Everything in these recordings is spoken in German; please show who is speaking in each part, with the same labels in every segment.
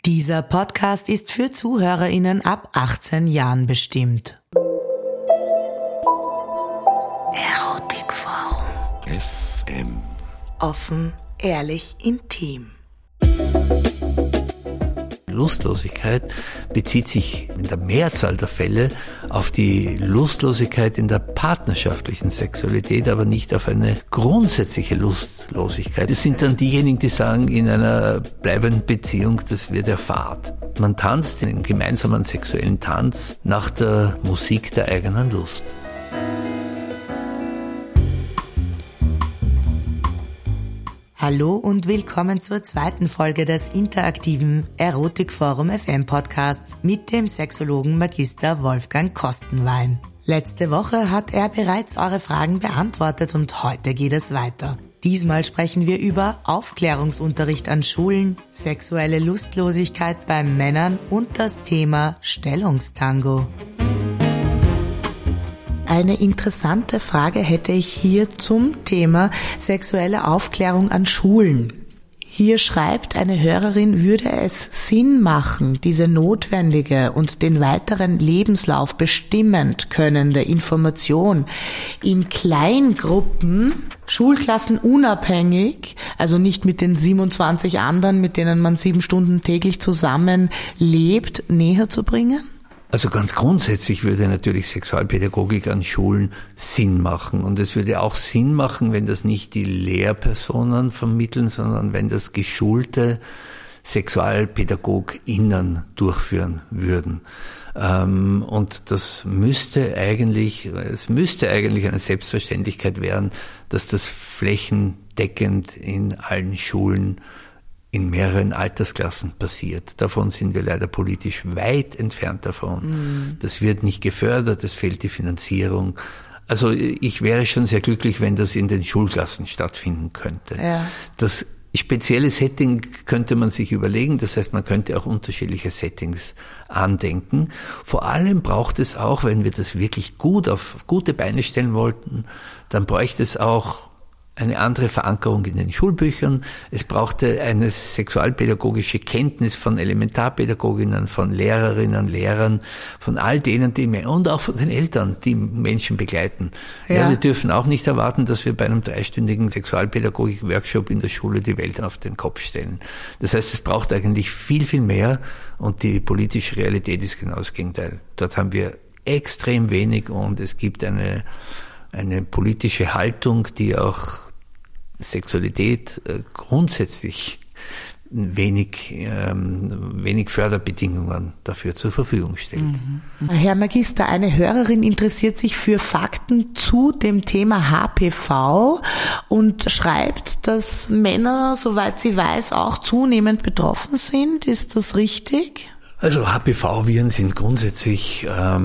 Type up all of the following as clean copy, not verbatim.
Speaker 1: Dieser Podcast ist für ZuhörerInnen ab 18 Jahren bestimmt. Erotikforum.
Speaker 2: FM.
Speaker 1: Offen, ehrlich, intim.
Speaker 3: Lustlosigkeit bezieht sich in der Mehrzahl der Fälle auf die Lustlosigkeit in der partnerschaftlichen Sexualität, aber nicht auf eine grundsätzliche Lustlosigkeit. Das sind dann diejenigen, die sagen, in einer bleibenden Beziehung, das wird ja Fahrt. Man tanzt den gemeinsamen sexuellen Tanz nach der Musik der eigenen Lust.
Speaker 1: Hallo und willkommen zur zweiten Folge des interaktiven Erotikforum FM Podcasts mit dem Sexologen Magister Wolfgang Kostenwein. Letzte Woche hat er bereits eure Fragen beantwortet und heute geht es weiter. Diesmal sprechen wir über Aufklärungsunterricht an Schulen, sexuelle Lustlosigkeit bei Männern und das Thema Stellungstango. Eine interessante Frage hätte ich hier zum Thema sexuelle Aufklärung an Schulen. Hier schreibt eine Hörerin, würde es Sinn machen, diese notwendige und den weiteren Lebenslauf bestimmend könnende Information in Kleingruppen, Schulklassen unabhängig, also nicht mit den 27 anderen, mit denen man 7 Stunden täglich zusammen lebt, näher zu bringen?
Speaker 3: Also ganz grundsätzlich würde natürlich Sexualpädagogik an Schulen Sinn machen. Und es würde auch Sinn machen, wenn das nicht die Lehrpersonen vermitteln, sondern wenn das geschulte SexualpädagogInnen durchführen würden. Und es müsste eigentlich eine Selbstverständlichkeit werden, dass das flächendeckend in allen Schulen in mehreren Altersklassen passiert. Davon sind wir leider politisch weit entfernt davon. Das wird nicht gefördert, es fehlt die Finanzierung. Also ich wäre schon sehr glücklich, wenn das in den Schulklassen stattfinden könnte. Ja. Das spezielle Setting könnte man sich überlegen, das heißt, man könnte auch unterschiedliche Settings andenken. Vor allem braucht es auch, wenn wir das wirklich gut auf gute Beine stellen wollten, dann bräuchte es auch eine andere Verankerung in den Schulbüchern. Es brauchte eine sexualpädagogische Kenntnis von Elementarpädagoginnen, von Lehrerinnen, Lehrern, von all denen, und auch von den Eltern, die Menschen begleiten. Ja, wir dürfen auch nicht erwarten, dass wir bei einem 3-stündigen Sexualpädagogik-Workshop in der Schule die Welt auf den Kopf stellen. Das heißt, es braucht eigentlich viel, viel mehr und die politische Realität ist genau das Gegenteil. Dort haben wir extrem wenig und es gibt eine politische Haltung, die auch Sexualität grundsätzlich wenig Förderbedingungen dafür zur Verfügung stellt.
Speaker 1: Herr Magister, eine Hörerin interessiert sich für Fakten zu dem Thema HPV und schreibt, dass Männer, soweit sie weiß, auch zunehmend betroffen sind. Ist das richtig?
Speaker 3: Also HPV-Viren sind grundsätzlich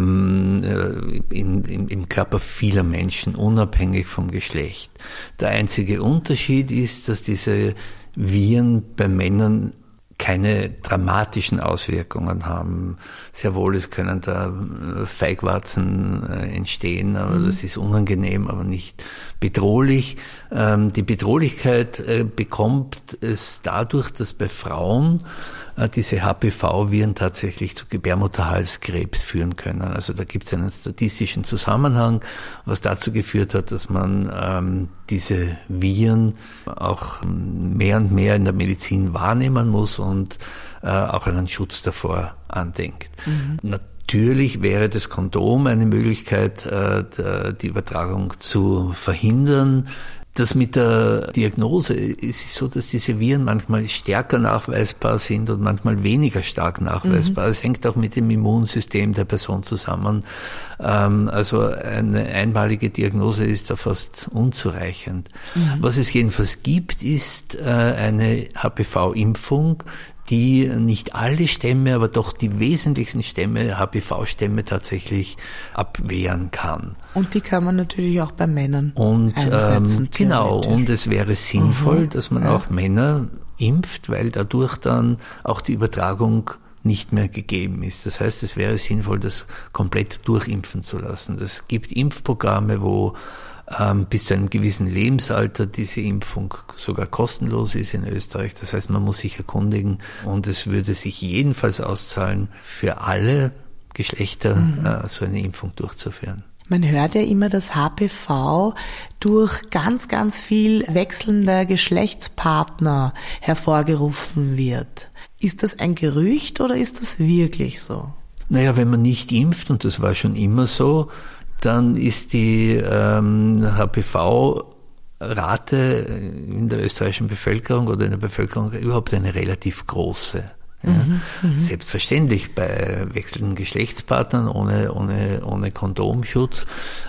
Speaker 3: im Körper vieler Menschen, unabhängig vom Geschlecht. Der einzige Unterschied ist, dass diese Viren bei Männern keine dramatischen Auswirkungen haben. Sehr wohl, es können da Feigwarzen entstehen, aber das ist unangenehm, aber nicht bedrohlich. Die Bedrohlichkeit bekommt es dadurch, dass bei Frauen diese HPV-Viren tatsächlich zu Gebärmutterhalskrebs führen können. Also da gibt es einen statistischen Zusammenhang, was dazu geführt hat, dass man diese Viren auch mehr und mehr in der Medizin wahrnehmen muss und auch einen Schutz davor andenkt. Natürlich wäre das Kondom eine Möglichkeit, die Übertragung zu verhindern. Das mit der Diagnose, es ist so, dass diese Viren manchmal stärker nachweisbar sind und manchmal weniger stark nachweisbar. Es hängt auch mit dem Immunsystem der Person zusammen. Also eine einmalige Diagnose ist da fast unzureichend. Was es jedenfalls gibt, ist eine HPV-Impfung, die nicht alle Stämme, aber doch die wesentlichsten Stämme, HPV-Stämme tatsächlich abwehren kann.
Speaker 1: Und die kann man natürlich auch bei Männern einsetzen.
Speaker 3: Genau, und es wäre sinnvoll, dass man auch Männer impft, weil dadurch dann auch die Übertragung nicht mehr gegeben ist. Das heißt, es wäre sinnvoll, das komplett durchimpfen zu lassen. Es gibt Impfprogramme, wo bis zu einem gewissen Lebensalter diese Impfung sogar kostenlos ist in Österreich. Das heißt, man muss sich erkundigen und es würde sich jedenfalls auszahlen, für alle Geschlechter so eine Impfung durchzuführen.
Speaker 1: Man hört ja immer, dass HPV durch ganz, ganz viel wechselnder Geschlechtspartner hervorgerufen wird. Ist das ein Gerücht oder ist das wirklich so?
Speaker 3: Naja, wenn man nicht impft, und das war schon immer so, dann ist die HPV-Rate in der österreichischen Bevölkerung oder in der Bevölkerung überhaupt eine relativ große. Ja. Selbstverständlich bei wechselnden Geschlechtspartnern ohne Kondomschutz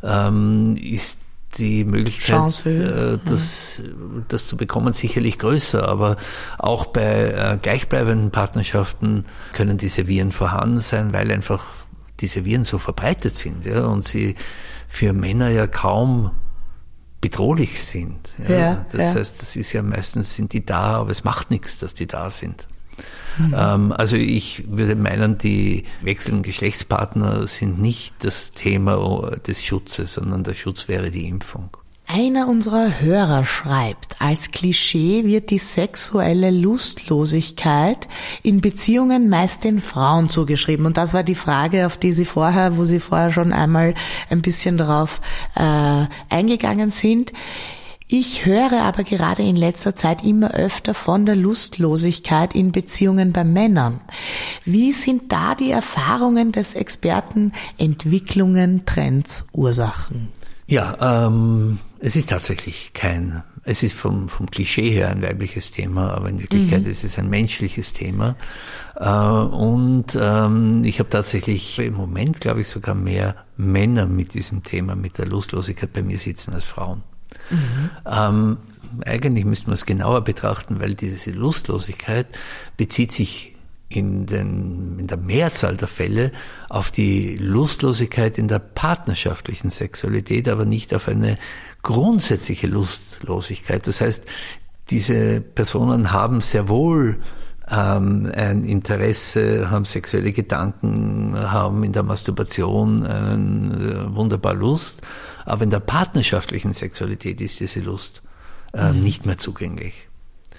Speaker 3: ist die Möglichkeit, das zu bekommen, sicherlich größer. Aber auch bei gleichbleibenden Partnerschaften können diese Viren vorhanden sein, weil einfach diese Viren so verbreitet sind, ja, und sie für Männer ja kaum bedrohlich sind. Ja. Das heißt, das ist ja meistens sind die da, aber es macht nichts, dass die da sind. Also ich würde meinen, die wechselnden Geschlechtspartner sind nicht das Thema des Schutzes, sondern der Schutz wäre die Impfung.
Speaker 1: Einer unserer Hörer schreibt, als Klischee wird die sexuelle Lustlosigkeit in Beziehungen meist den Frauen zugeschrieben. Und das war die Frage, wo Sie vorher schon einmal ein bisschen darauf eingegangen sind. Ich höre aber gerade in letzter Zeit immer öfter von der Lustlosigkeit in Beziehungen bei Männern. Wie sind da die Erfahrungen des Experten, Entwicklungen, Trends, Ursachen?
Speaker 3: Ja, es ist tatsächlich es ist vom Klischee her ein weibliches Thema, aber in Wirklichkeit ist es ein menschliches Thema. Und ich habe tatsächlich im Moment, glaube ich, sogar mehr Männer mit diesem Thema, mit der Lustlosigkeit bei mir sitzen als Frauen. Eigentlich müsste man es genauer betrachten, weil diese Lustlosigkeit bezieht sich in der Mehrzahl der Fälle auf die Lustlosigkeit in der partnerschaftlichen Sexualität, aber nicht auf eine grundsätzliche Lustlosigkeit. Das heißt, diese Personen haben sehr wohl ein Interesse, haben sexuelle Gedanken, haben in der Masturbation wunderbar Lust, aber in der partnerschaftlichen Sexualität ist diese Lust nicht mehr zugänglich.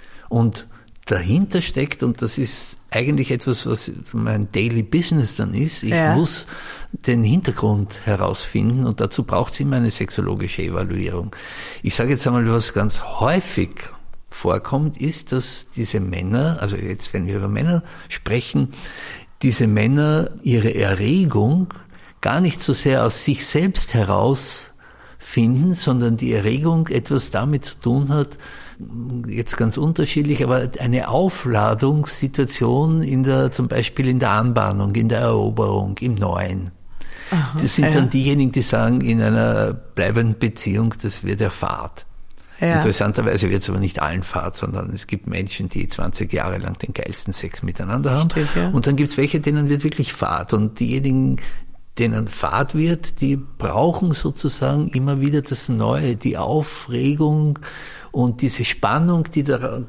Speaker 3: Und dahinter steckt, und das ist eigentlich etwas, was mein Daily Business dann ist, ich muss den Hintergrund herausfinden und dazu braucht es immer eine sexologische Evaluierung. Ich sage jetzt einmal, was ganz häufig vorkommt, ist, dass diese Männer, also jetzt, wenn wir über Männer sprechen, diese Männer ihre Erregung gar nicht so sehr aus sich selbst heraus finden, sondern die Erregung etwas damit zu tun hat, jetzt ganz unterschiedlich, aber eine Aufladungssituation zum Beispiel in der Anbahnung, in der Eroberung, im Neuen. Aha, das sind dann diejenigen, die sagen, in einer bleibenden Beziehung, das wird ja Fahrt. Ja. Interessanterweise wird es aber nicht allen Fahrt, sondern es gibt Menschen, die 20 Jahre lang den geilsten Sex miteinander haben. Stimmt, ja. Und dann gibt es welche, denen wird wirklich Fahrt. Und diejenigen, denen Fahrt wird, die brauchen sozusagen immer wieder das Neue, die Aufregung und diese Spannung, die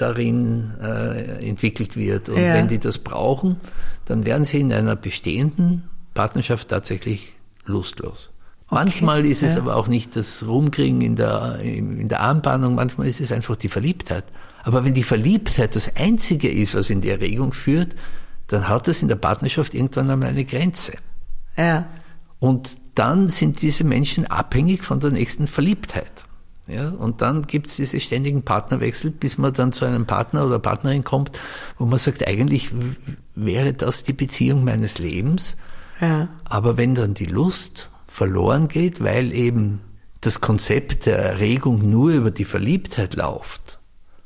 Speaker 3: darin entwickelt wird. Und wenn die das brauchen, dann werden sie in einer bestehenden Partnerschaft tatsächlich lustlos. Okay. Manchmal ist es aber auch nicht das Rumkriegen in der Anbahnung, manchmal ist es einfach die Verliebtheit. Aber wenn die Verliebtheit das Einzige ist, was in die Erregung führt, dann hat das in der Partnerschaft irgendwann einmal eine Grenze. Ja. Und dann sind diese Menschen abhängig von der nächsten Verliebtheit. Ja, und dann gibt es diese ständigen Partnerwechsel, bis man dann zu einem Partner oder Partnerin kommt, wo man sagt, eigentlich wäre das die Beziehung meines Lebens. Ja. Aber wenn dann die Lust verloren geht, weil eben das Konzept der Erregung nur über die Verliebtheit läuft,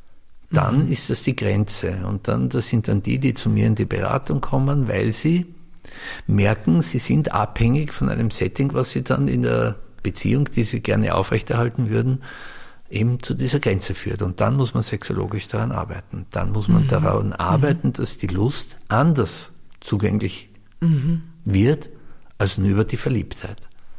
Speaker 3: dann ist das die Grenze. Und das sind dann die zu mir in die Beratung kommen, weil sie merken, sie sind abhängig von einem Setting, was sie dann in der Beziehung, die sie gerne aufrechterhalten würden, eben zu dieser Grenze führt. Und dann muss man sexologisch daran arbeiten. Dann muss man daran arbeiten, dass die Lust anders zugänglich wird, als nur über die Verliebtheit.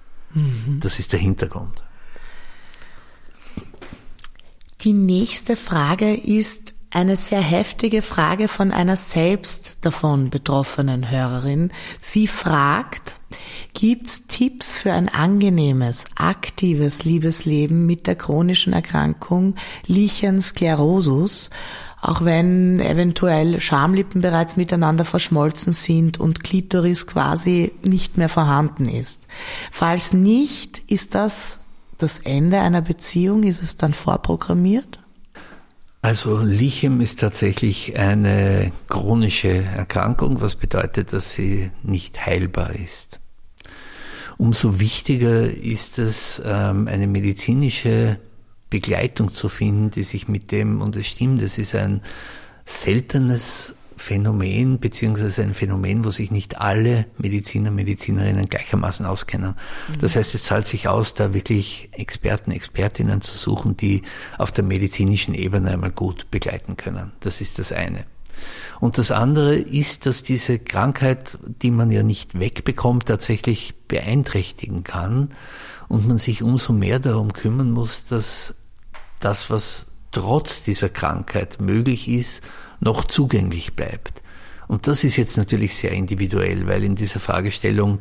Speaker 3: Das ist der Hintergrund.
Speaker 1: Die nächste Frage ist Eine sehr heftige Frage von einer selbst davon betroffenen Hörerin. Sie fragt, gibt's Tipps für ein angenehmes, aktives Liebesleben mit der chronischen Erkrankung Lichen Sklerosus, auch wenn eventuell Schamlippen bereits miteinander verschmolzen sind und Klitoris quasi nicht mehr vorhanden ist? Falls nicht, ist das Ende einer Beziehung? Ist es dann vorprogrammiert?
Speaker 3: Also Lichem ist tatsächlich eine chronische Erkrankung, was bedeutet, dass sie nicht heilbar ist. Umso wichtiger ist es, eine medizinische Begleitung zu finden, die sich mit dem, und es stimmt, es ist ein seltenes Phänomen, beziehungsweise ein Phänomen, wo sich nicht alle Mediziner, Medizinerinnen gleichermaßen auskennen. Das heißt, es zahlt sich aus, da wirklich Experten, Expertinnen zu suchen, die auf der medizinischen Ebene einmal gut begleiten können. Das ist das eine. Und das andere ist, dass diese Krankheit, die man ja nicht wegbekommt, tatsächlich beeinträchtigen kann und man sich umso mehr darum kümmern muss, dass das, was trotz dieser Krankheit möglich ist, noch zugänglich bleibt. Und das ist jetzt natürlich sehr individuell, weil in dieser Fragestellung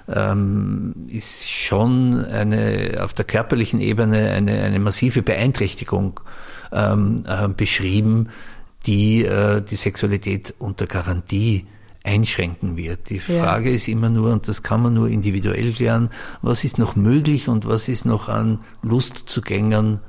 Speaker 3: ist schon auf der körperlichen Ebene eine massive Beeinträchtigung beschrieben, die die Sexualität unter Garantie einschränken wird. Die Frage ist immer nur, und das kann man nur individuell klären, was ist noch möglich und was ist noch an Lustzugängen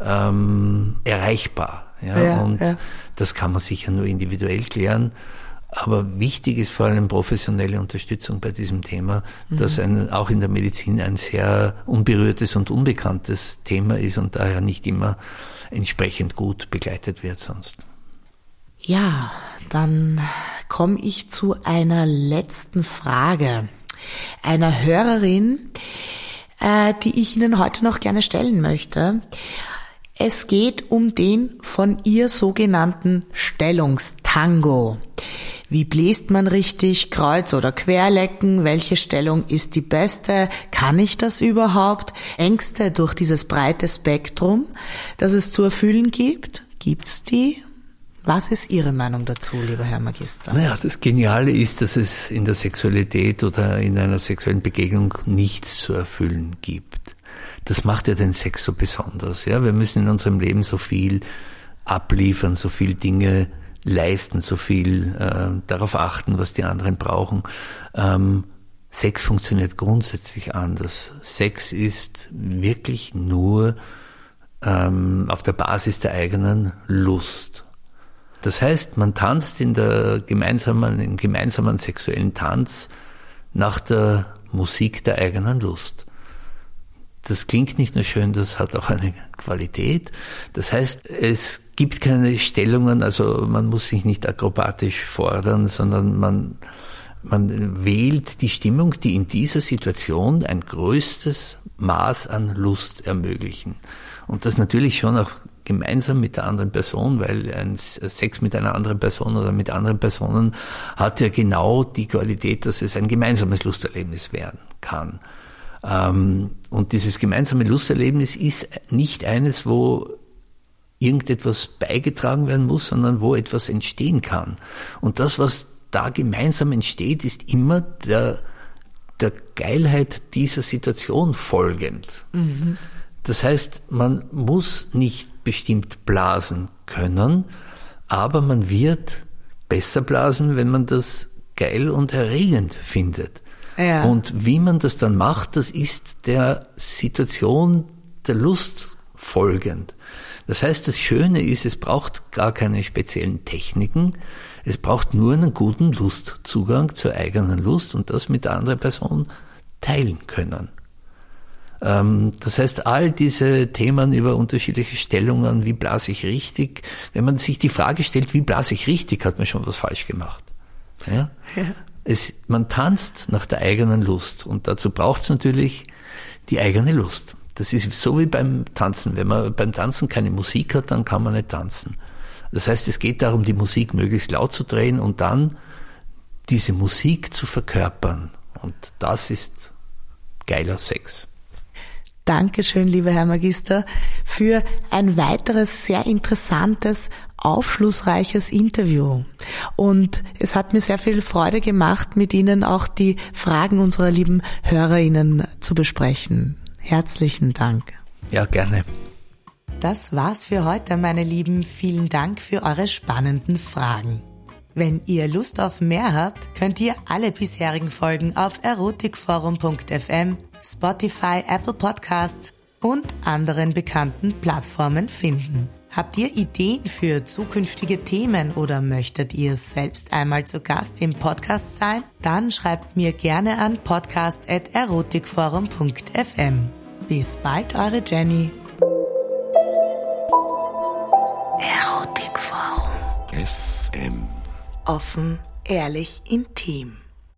Speaker 3: erreichbar. Das kann man sicher nur individuell klären. Aber wichtig ist vor allem professionelle Unterstützung bei diesem Thema, das auch in der Medizin ein sehr unberührtes und unbekanntes Thema ist und daher nicht immer entsprechend gut begleitet wird sonst.
Speaker 1: Ja, dann komme ich zu einer letzten Frage einer Hörerin, die ich Ihnen heute noch gerne stellen möchte. Es geht um den von ihr sogenannten Stellungstango. Wie bläst man richtig, Kreuz- oder Querlecken? Welche Stellung ist die beste? Kann ich das überhaupt? Ängste durch dieses breite Spektrum, das es zu erfüllen gibt? Gibt's die? Was ist Ihre Meinung dazu, lieber Herr Magister?
Speaker 3: Naja, das Geniale ist, dass es in der Sexualität oder in einer sexuellen Begegnung nichts zu erfüllen gibt. Das macht ja den Sex so besonders. Ja, wir müssen in unserem Leben so viel abliefern, so viel Dinge leisten, so viel darauf achten, was die anderen brauchen. Sex funktioniert grundsätzlich anders. Sex ist wirklich nur auf der Basis der eigenen Lust. Das heißt, man tanzt im gemeinsamen sexuellen Tanz nach der Musik der eigenen Lust. Das klingt nicht nur schön, das hat auch eine Qualität. Das heißt, es gibt keine Stellungen, also man muss sich nicht akrobatisch fordern, sondern man wählt die Stimmung, die in dieser Situation ein größtes Maß an Lust ermöglichen. Und das natürlich schon auch gemeinsam mit der anderen Person, weil ein Sex mit einer anderen Person oder mit anderen Personen hat ja genau die Qualität, dass es ein gemeinsames Lusterlebnis werden kann. Und dieses gemeinsame Lusterlebnis ist nicht eines, wo irgendetwas beigetragen werden muss, sondern wo etwas entstehen kann. Und das, was da gemeinsam entsteht, ist immer der Geilheit dieser Situation folgend. Mhm. Das heißt, man muss nicht bestimmt blasen können, aber man wird besser blasen, wenn man das geil und erregend findet. Ja. Und wie man das dann macht, das ist der Situation der Lust folgend. Das heißt, das Schöne ist, es braucht gar keine speziellen Techniken, es braucht nur einen guten Lustzugang zur eigenen Lust und das mit der anderen Person teilen können. Das heißt, all diese Themen über unterschiedliche Stellungen, wie blase ich richtig, wenn man sich die Frage stellt, wie blase ich richtig, hat man schon was falsch gemacht. Ja? Ja. Man tanzt nach der eigenen Lust und dazu braucht es natürlich die eigene Lust. Das ist so wie beim Tanzen. Wenn man beim Tanzen keine Musik hat, dann kann man nicht tanzen. Das heißt, es geht darum, die Musik möglichst laut zu drehen und dann diese Musik zu verkörpern. Und das ist geiler Sex.
Speaker 1: Dankeschön, lieber Herr Magister, für ein weiteres sehr interessantes, aufschlussreiches Interview. Und es hat mir sehr viel Freude gemacht, mit Ihnen auch die Fragen unserer lieben HörerInnen zu besprechen. Herzlichen Dank.
Speaker 3: Ja, gerne.
Speaker 1: Das war's für heute, meine Lieben. Vielen Dank für eure spannenden Fragen. Wenn ihr Lust auf mehr habt, könnt ihr alle bisherigen Folgen auf erotikforum.fm, Spotify, Apple Podcasts und anderen bekannten Plattformen finden. Habt ihr Ideen für zukünftige Themen oder möchtet ihr selbst einmal zu Gast im Podcast sein? Dann schreibt mir gerne an podcast@erotikforum.fm. Bis bald, eure Jenny. Erotikforum.
Speaker 2: FM.
Speaker 1: Offen, ehrlich, intim.